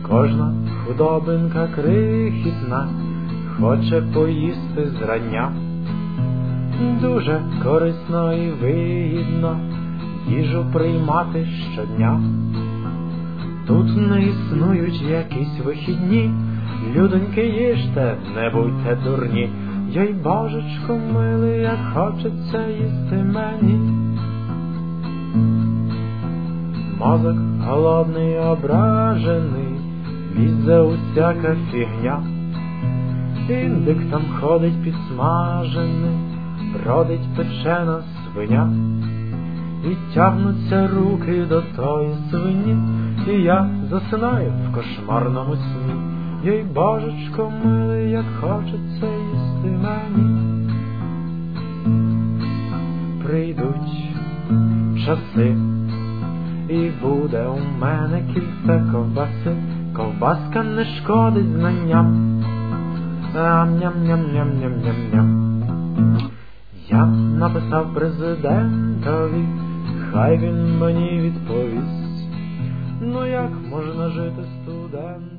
Кожна худобинка крихітна хоче поїсти зрання. Дуже корисно і вигідно їжу приймати щодня. Тут не існують якісь вихідні, людоньки, їжте, не будьте дурні. Йой, божечко милий, як хочеться їсти мені. Мозок голодний, ображений, лізе усяка фігня. Індик там ходить підсмажений, бродить печена свиня. І тягнуться руки до тої свині, і я засинаю в кошмарному сні. Йой, божечко милий, як хочеться їсти мені. Прийдуть часи, і буде у мене кільце ковбаси. Ковбаска не шкодить знанням. Ням-ням-ням-ням-ням-ням. Я написав президентові, хай він мені відповість. Ну як можна жити студентом?